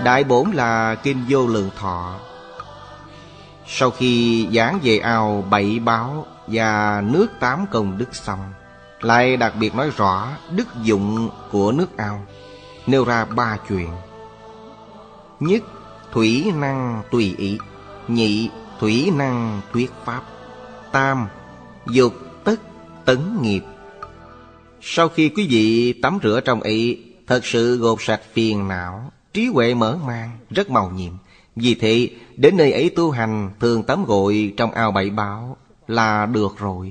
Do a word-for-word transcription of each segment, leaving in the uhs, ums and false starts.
Đại bổn là Kinh Vô Lượng Thọ. Sau khi giảng về ao bảy báo và nước tám công đức xong, lại đặc biệt nói rõ đức dụng của nước ao, nêu ra ba chuyện. Nhất, thủy năng tùy ý. Nhị, thủy năng thuyết pháp. Tam, dục tất tấn nghiệp. Sau khi quý vị tắm rửa trong ấy, thật sự gột sạch phiền não, trí huệ mở mang, rất màu nhiệm. Vì thế, đến nơi ấy tu hành thường tắm gội trong ao bảy báo là được rồi.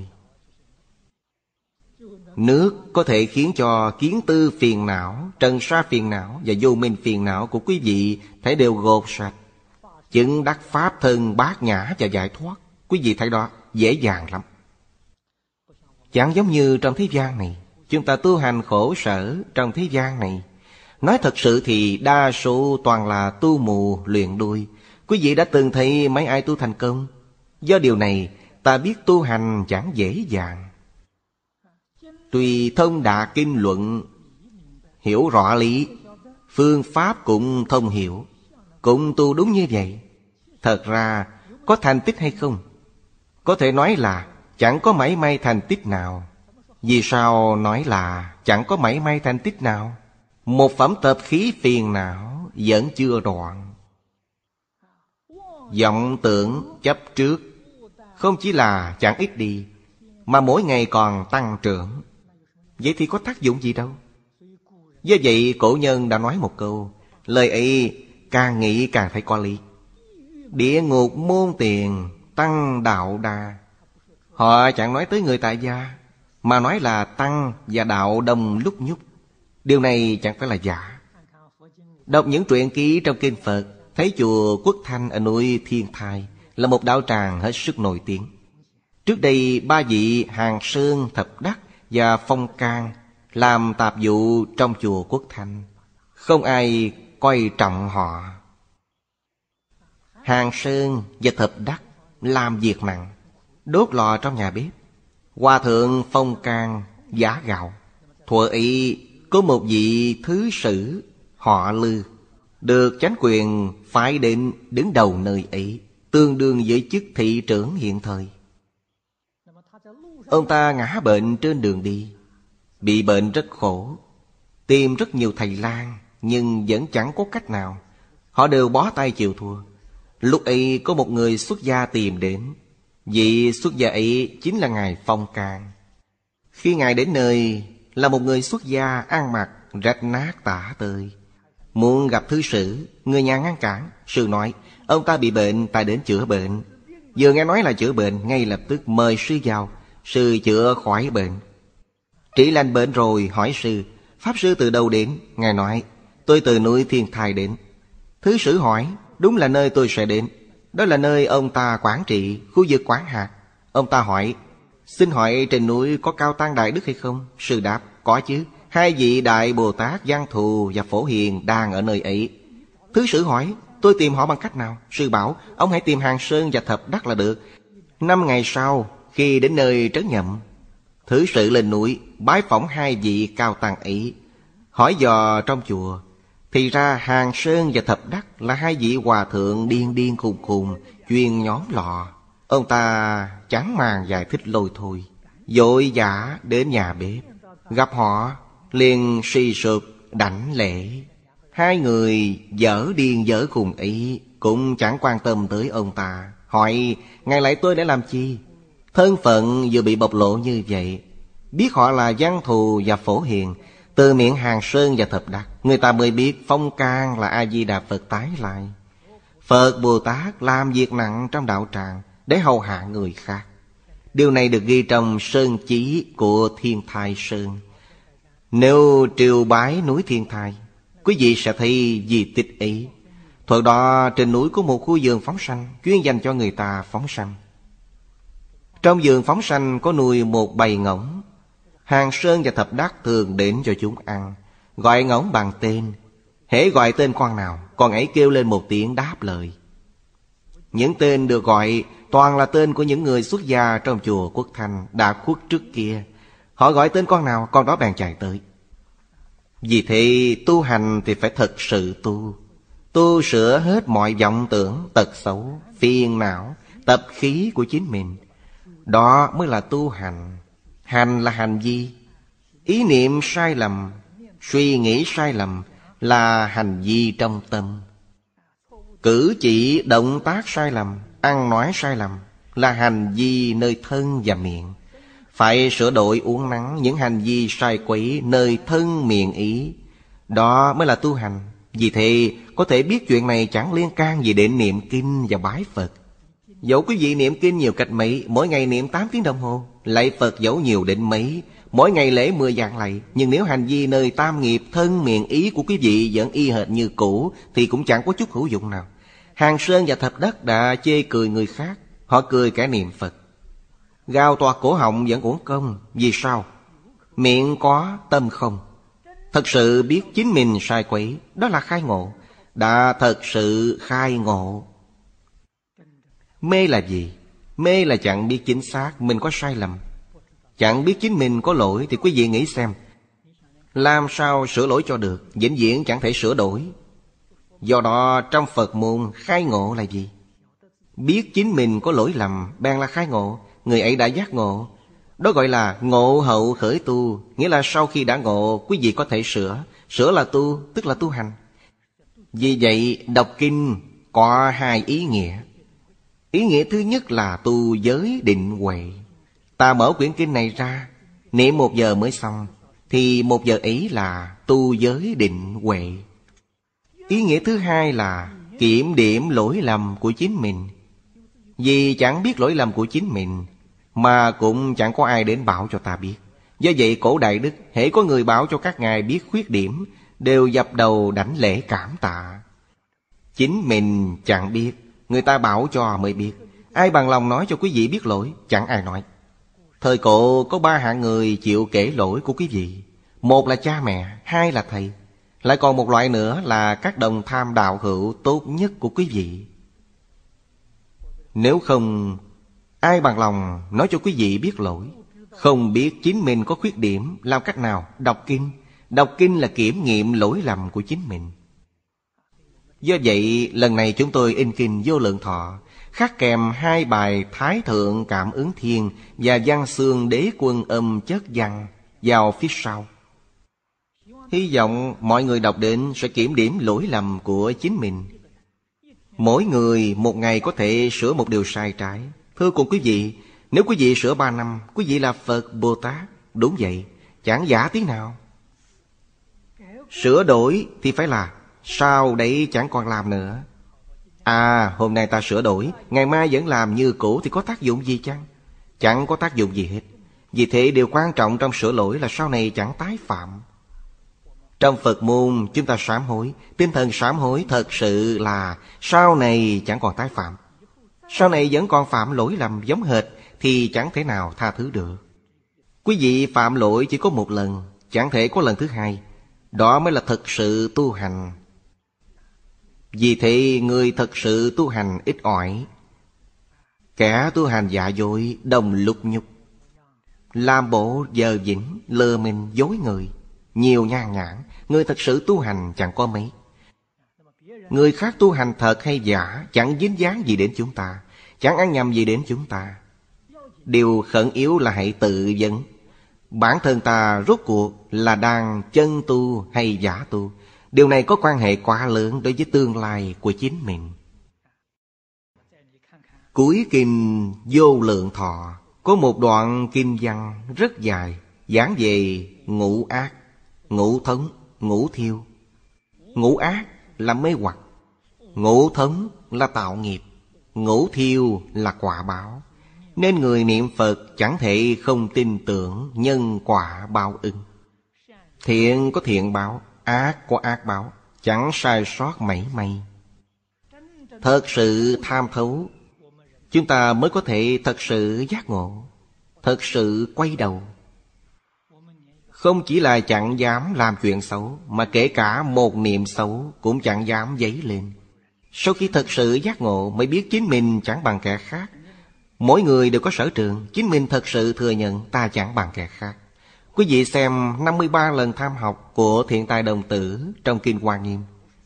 Nước có thể khiến cho kiến tư phiền não, trần sa phiền não và vô minh phiền não của quý vị thấy đều gột sạch. Chứng đắc pháp thân bát nhã và giải thoát, quý vị thấy đó dễ dàng lắm. Chẳng giống như trong thế gian này, chúng ta tu hành khổ sở trong thế gian này. Nói thật sự thì đa số toàn là tu mù luyện đuôi. Quý vị đã từng thấy mấy ai tu thành công? Do điều này ta biết tu hành chẳng dễ dàng. Tuy thông đạt kinh luận, hiểu rõ lý, phương pháp cũng thông hiểu, cũng tu đúng như vậy, thật ra có thành tích hay không? Có thể nói là chẳng có mảy may thành tích nào. Vì sao nói là chẳng có mảy may thành tích nào? Một phẩm tập khí phiền não vẫn chưa đoạn. Vọng tưởng chấp trước không chỉ là chẳng ít đi, mà mỗi ngày còn tăng trưởng. Vậy thì có tác dụng gì đâu. Do vậy cổ nhân đã nói một câu, lời ấy càng nghĩ càng thấy có lý. Địa ngục môn tiền tăng đạo đà. Họ chẳng nói tới người tại gia, mà nói là tăng và đạo đồng lúc nhúc. Điều này chẳng phải là giả. Đọc những truyện ký trong kinh Phật, thấy chùa Quốc Thanh ở núi Thiên Thai là một đạo tràng hết sức nổi tiếng. Trước đây ba vị Hàng Sơn, Thập Đắc và Phong Can làm tạp vụ trong chùa Quốc Thanh, không ai coi trọng họ. Hàng Sơn và Thập Đắc làm việc nặng, đốt lò trong nhà bếp. Hòa thượng Phong Can giả gạo. Thuở ấy có một vị thứ sử họ Lư, được chánh quyền phái đến đứng đầu nơi ấy, tương đương với chức thị trưởng hiện thời. Ông ta ngã bệnh trên đường đi, bị bệnh rất khổ, tìm rất nhiều thầy lang, nhưng vẫn chẳng có cách nào. Họ đều bó tay chịu thua. Lúc ấy có một người xuất gia tìm đến. Vị xuất gia ấy chính là Ngài Phong Can. Khi Ngài đến nơi, là một người xuất gia ăn mặc rách nát tả tơi. Muốn gặp thứ sử, người nhà ngăn cản. Sư nói ông ta bị bệnh, ta đến chữa bệnh. Vừa nghe nói là chữa bệnh, ngay lập tức mời sư vào. Sư chữa khỏi bệnh. Trị lành bệnh rồi hỏi sư, pháp sư từ đâu đến? Ngài nói, tôi từ núi Thiên Thai đến. Thứ sử hỏi, đúng là nơi tôi sẽ đến. Đó là nơi ông ta quản trị, khu vực Quảng Hạt. Ông ta hỏi, xin hỏi trên núi có Cao Tăng Đại Đức hay không? Sư đáp, có chứ. Hai vị Đại Bồ Tát Văn Thù và Phổ Hiền đang ở nơi ấy. Thứ sử hỏi, tôi tìm họ bằng cách nào? Sư bảo, ông hãy tìm Hàng Sơn và Thập Đắc là được. Năm ngày sau, khi đến nơi trấn Nhậm, thứ sử lên núi bái phỏng hai vị Cao Tăng ấy, hỏi dò trong chùa. Thì ra Hàng Sơn và Thập Đắc là hai vị hòa thượng điên điên khùng khùng, chuyên nhóm lọ. Ông ta chẳng màng giải thích lôi thôi, vội vã đến nhà bếp. Gặp họ liền suy sụp đảnh lễ. Hai người dở điên dở khùng ấy cũng chẳng quan tâm tới ông ta, hỏi ngài lại tôi để làm chi? Thân phận vừa bị bộc lộ như vậy, biết họ là Văn Thù và Phổ Hiền. Từ miệng Hàng Sơn và Thập Đắc, người ta mới biết Phong Can là A-di-đà Phật tái lại. Phật Bồ Tát làm việc nặng trong đạo tràng để hầu hạ người khác. Điều này được ghi trong sơn chí của Thiên Thai Sơn. Nếu triều bái núi Thiên Thai, quý vị sẽ thấy di tích ấy. Thời đó trên núi có một khu vườn phóng sanh chuyên dành cho người ta phóng sanh. Trong vườn phóng sanh có nuôi một bầy ngỗng. Hàng Sơn và Thập Đắc thường đến cho chúng ăn, gọi ngỗng bằng tên. Hễ gọi tên con nào, con ấy kêu lên một tiếng đáp lời. Những tên được gọi toàn là tên của những người xuất gia trong chùa Quốc Thanh đã khuất trước kia. Họ gọi tên con nào, con đó bèn chạy tới. Vì thế tu hành thì phải thật sự tu. Tu sửa hết mọi vọng tưởng, tật xấu, phiền não, tập khí của chính mình. Đó mới là tu hành. Hành là hành vi. Ý niệm sai lầm, suy nghĩ sai lầm là hành vi trong tâm. Cử chỉ động tác sai lầm, ăn nói sai lầm là hành vi nơi thân và miệng. Phải sửa đổi uốn nắn những hành vi sai quấy nơi thân miệng ý. Đó mới là tu hành. Vì thế có thể biết chuyện này chẳng liên can gì đến niệm kinh và bái Phật. Dẫu quý vị niệm kinh nhiều cách mấy, mỗi ngày niệm tám tiếng đồng hồ, lạy Phật dẫu nhiều đến mấy, mỗi ngày lễ mười vạn lạy, nhưng nếu hành vi nơi tam nghiệp thân miệng ý của quý vị vẫn y hệt như cũ thì cũng chẳng có chút hữu dụng nào. Hàng Sơn và Thập Đất đã chê cười người khác, họ cười kẻ niệm Phật. Gào toạc cổ họng vẫn uổng công. Vì sao? Miệng có, tâm không. Thật sự biết chính mình sai quấy, đó là khai ngộ. Đã thật sự khai ngộ. Mê là gì? Mê là chẳng biết chính xác mình có sai lầm. Chẳng biết chính mình có lỗi thì quý vị nghĩ xem, làm sao sửa lỗi cho được? Vĩnh viễn chẳng thể sửa đổi. Do đó trong Phật môn khai ngộ là gì? Biết chính mình có lỗi lầm bèn là khai ngộ. Người ấy đã giác ngộ. Đó gọi là ngộ hậu khởi tu. Nghĩa là sau khi đã ngộ, quý vị có thể sửa. Sửa là tu, tức là tu hành. Vì vậy đọc kinh có hai ý nghĩa. Ý nghĩa thứ nhất là tu giới định huệ. Ta mở quyển kinh này ra, niệm một giờ mới xong, thì một giờ ấy là tu giới định huệ. Ý nghĩa thứ hai là kiểm điểm lỗi lầm của chính mình. Vì chẳng biết lỗi lầm của chính mình, mà cũng chẳng có ai đến bảo cho ta biết. Do vậy cổ đại đức hễ có người bảo cho các ngài biết khuyết điểm, đều dập đầu đảnh lễ cảm tạ. Chính mình chẳng biết, người ta bảo cho mới biết. Ai bằng lòng nói cho quý vị biết lỗi? Chẳng ai nói. Thời cổ có ba hạng người chịu kể lỗi của quý vị. Một là cha mẹ, hai là thầy. Lại còn một loại nữa là các đồng tham đạo hữu tốt nhất của quý vị. Nếu không, ai bằng lòng nói cho quý vị biết lỗi? Không biết chính mình có khuyết điểm, làm cách nào? Đọc kinh. Đọc kinh là kiểm nghiệm lỗi lầm của chính mình. Do vậy lần này chúng tôi in kinh Vô Lượng Thọ, khắc kèm hai bài Thái Thượng Cảm Ứng Thiên và Văn Xương Đế Quân Âm Chất Văn vào phía sau. Hy vọng mọi người đọc đến sẽ kiểm điểm lỗi lầm của chính mình. Mỗi người một ngày có thể sửa một điều sai trái. Thưa cùng quý vị, nếu quý vị sửa ba năm, quý vị là Phật Bồ Tát. Đúng vậy, chẳng giả tí nào. Sửa đổi thì phải là sau đấy chẳng còn làm nữa. À, hôm nay ta sửa đổi, ngày mai vẫn làm như cũ thì có tác dụng gì chăng? Chẳng có tác dụng gì hết. Vì thế điều quan trọng trong sửa lỗi là sau này chẳng tái phạm. Trong Phật môn chúng ta sám hối. Tinh thần sám hối thật sự là sau này chẳng còn tái phạm. Sau này vẫn còn phạm lỗi lầm giống hệt thì chẳng thể nào tha thứ được. Quý vị phạm lỗi chỉ có một lần, chẳng thể có lần thứ hai. Đó mới là thực sự tu hành. Vì thế người thật sự tu hành ít ỏi. Kẻ tu hành dạ dội, đồng lúc nhúc, làm bộ giờ vĩnh, lơ mình dối người, nhiều nhan nhản. Người thật sự tu hành chẳng có mấy. Người khác tu hành thật hay giả chẳng dính dáng gì đến chúng ta, chẳng ăn nhầm gì đến chúng ta. Điều khẩn yếu là hãy tự vấn bản thân ta rốt cuộc là đang chân tu hay giả tu. Điều này có quan hệ quá lớn đối với tương lai của chính mình. Cuối kinh Vô Lượng Thọ có một đoạn kinh văn rất dài, giảng về ngũ ác, ngũ thống, ngũ thiêu. Ngũ ác là mê hoặc, ngũ thống là tạo nghiệp, ngũ thiêu là quả báo. Nên người niệm Phật chẳng thể không tin tưởng nhân quả báo ứng. Thiện có thiện báo, ác có ác báo, chẳng sai sót mảy may. Thật sự tham thấu, chúng ta mới có thể thật sự giác ngộ, thật sự quay đầu. Không chỉ là chẳng dám làm chuyện xấu, mà kể cả một niệm xấu cũng chẳng dám dấy lên. Sau khi thật sự giác ngộ mới biết chính mình chẳng bằng kẻ khác. Mỗi người đều có sở trường, chính mình thật sự thừa nhận ta chẳng bằng kẻ khác. Quý vị xem năm mươi ba lần tham học của Thiện Tài Đồng Tử trong Kinh Hoa Nghiêm.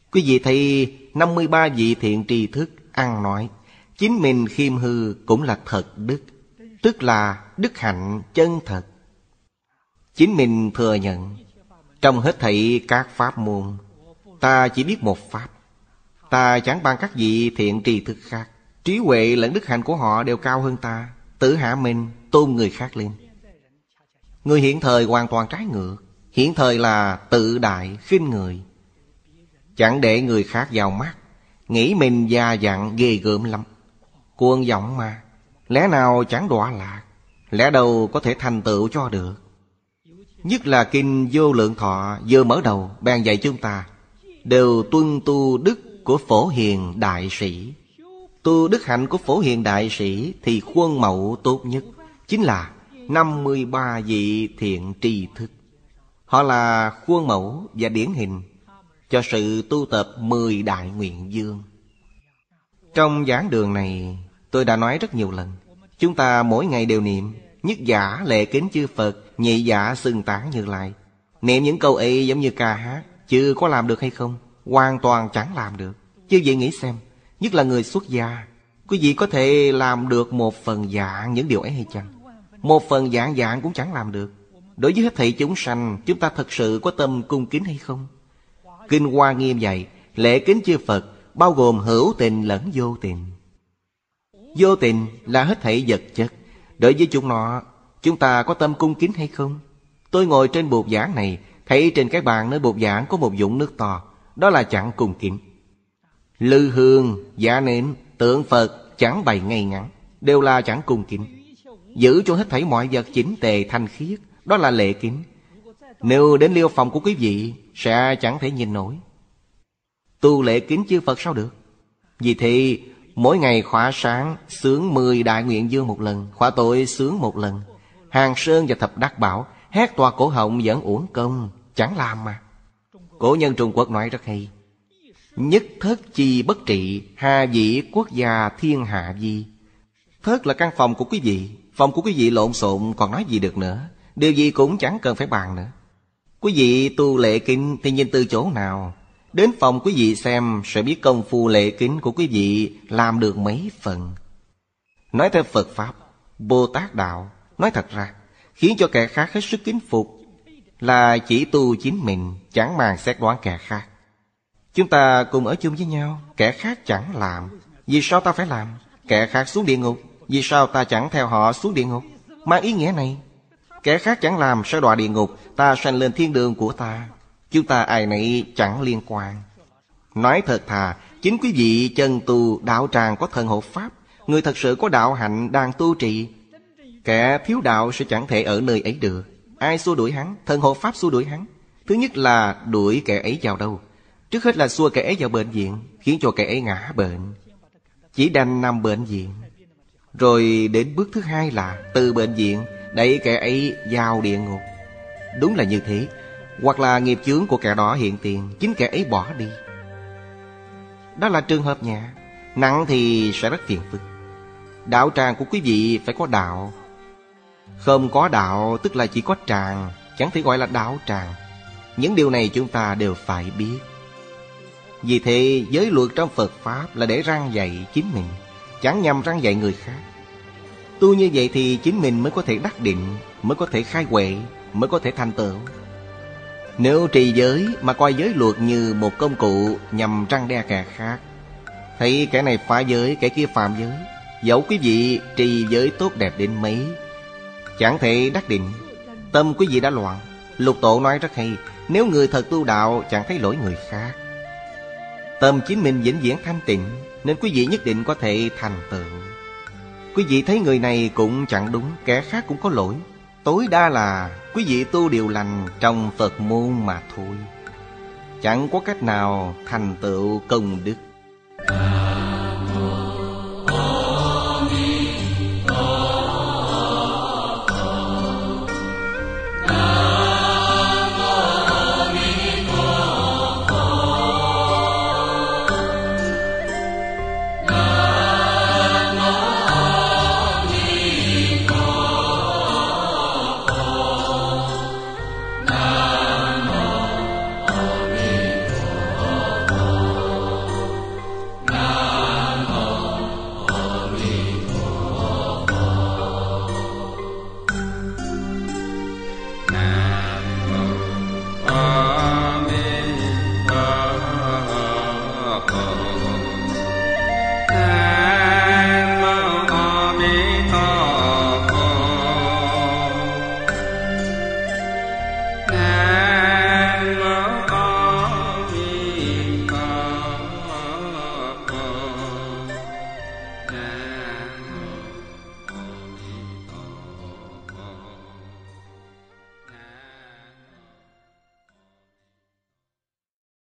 Quý vị thấy năm mươi ba vị thiện tri thức ăn nói, chính mình khiêm hư cũng là thật đức, tức là đức hạnh chân thật. Chính mình thừa nhận, trong hết thảy các pháp môn, ta chỉ biết một pháp. Ta chẳng bằng các vị thiện tri thức khác. Trí huệ lẫn đức hạnh của họ đều cao hơn ta, tự hạ mình, tôn người khác lên. Người hiện thời hoàn toàn trái ngược. Hiện thời là tự đại, khinh người, chẳng để người khác vào mắt, nghĩ mình già dặn ghê gớm lắm. Cuồng vọng mà, lẽ nào chẳng đọa lạc, lẽ đâu có thể thành tựu cho được. Nhất là kinh Vô Lượng Thọ vừa mở đầu bèn dạy chúng ta đều tuân tu đức của Phổ Hiền Đại Sĩ. Tu đức hạnh của Phổ Hiền Đại Sĩ thì khuôn mẫu tốt nhất chính là năm mươi ba vị thiện tri thức. Họ là khuôn mẫu và điển hình cho sự tu tập mười đại nguyện dương. Trong giảng đường này tôi đã nói rất nhiều lần, chúng ta mỗi ngày đều niệm nhất giả lệ kính chư Phật, nhị giả xưng tán Như Lai. Niệm những câu ấy giống như ca hát, chứ có làm được hay không? Hoàn toàn chẳng làm được. Chứ vậy nghĩ xem, nhất là người xuất gia, quý vị có thể làm được một phần dạng những điều ấy hay chăng? Một phần dạng dạng cũng chẳng làm được. Đối với hết thảy chúng sanh, chúng ta thật sự có tâm cung kính hay không? Kinh Hoa Nghiêm dạy lễ kính chư Phật bao gồm hữu tình lẫn vô tình. Vô tình là hết thảy vật chất. Đối với chúng nó, chúng ta có tâm cung kính hay không? Tôi ngồi trên bục giảng này, thấy trên cái bàn nơi bục giảng có một vũng nước to, đó là chẳng cung kính. Lư hương, giá nến, tượng Phật chẳng bày ngay ngắn, đều là chẳng cung kính. Giữ cho hết thảy mọi vật chỉnh tề thanh khiết, đó là lễ kính. Nếu đến liêu phòng của quý vị sẽ chẳng thể nhìn nổi. Tu lễ kính chư Phật sao được? Vì thế mỗi ngày khóa sáng sướng mười đại nguyện dương một lần, khóa tối sướng một lần. Hàng Sơn và Thập Đắc Bảo hét toạc cổ họng vẫn uổng công, chẳng làm mà. Cổ nhân Trung Quốc nói rất hay: nhất thất chi bất trị, hà dĩ quốc gia thiên hạ vi. Thất là căn phòng của quý vị. Phòng của quý vị lộn xộn còn nói gì được nữa. Điều gì cũng chẳng cần phải bàn nữa. Quý vị tu lễ kính thì nhìn từ chỗ nào? Đến phòng quý vị xem sẽ biết công phu lễ kính của quý vị làm được mấy phần. Nói theo Phật Pháp, Bồ Tát Đạo, nói thật ra khiến cho kẻ khác hết sức kính phục là chỉ tu chính mình, chẳng màng xét đoán kẻ khác. Chúng ta cùng ở chung với nhau, kẻ khác chẳng làm, vì sao ta phải làm? Kẻ khác xuống địa ngục, vì sao ta chẳng theo họ xuống địa ngục? Mang ý nghĩa này, kẻ khác chẳng làm sẽ đọa địa ngục, ta sanh lên thiên đường của ta. Chúng ta ai nấy chẳng liên quan. Nói thật thà, chính quý vị chân tu đạo tràng có thần hộ pháp, người thật sự có đạo hạnh đang tu trì. Kẻ thiếu đạo sẽ chẳng thể ở nơi ấy được. Ai xua đuổi hắn? Thần hộ pháp xua đuổi hắn. Thứ nhất là đuổi kẻ ấy vào đâu? Trước hết là xua kẻ ấy vào bệnh viện, khiến cho kẻ ấy ngã bệnh, chỉ đành nằm bệnh viện. Rồi đến bước thứ hai là từ bệnh viện đẩy kẻ ấy vào địa ngục. Đúng là như thế. Hoặc là nghiệp chướng của kẻ đó hiện tiền, chính kẻ ấy bỏ đi. Đó là trường hợp nhẹ. Nặng thì sẽ rất phiền phức. Đạo tràng của quý vị phải có đạo. Không có đạo tức là chỉ có tràng, chẳng thể gọi là đạo tràng. Những điều này chúng ta đều phải biết. Vì thế giới luật trong Phật Pháp là để răn dạy chính mình, chẳng nhằm răn dạy người khác. Tu như vậy thì chính mình mới có thể đắc định, mới có thể khai huệ, mới có thể thành tựu. Nếu trì giới mà coi giới luật như một công cụ nhằm răn đe kẻ khác, thấy kẻ này phá giới, kẻ kia phạm giới, dẫu quý vị trì giới tốt đẹp đến mấy, chẳng thể đắc định. Tâm quý vị đã loạn. Lục Tổ nói rất hay: nếu người thật tu đạo chẳng thấy lỗi người khác. Tâm chính mình vĩnh viễn thanh tịnh, nên quý vị nhất định có thể thành tựu. Quý vị thấy người này cũng chẳng đúng, kẻ khác cũng có lỗi, tối đa là quý vị tu điều lành trong Phật môn mà thôi, chẳng có cách nào thành tựu công đức.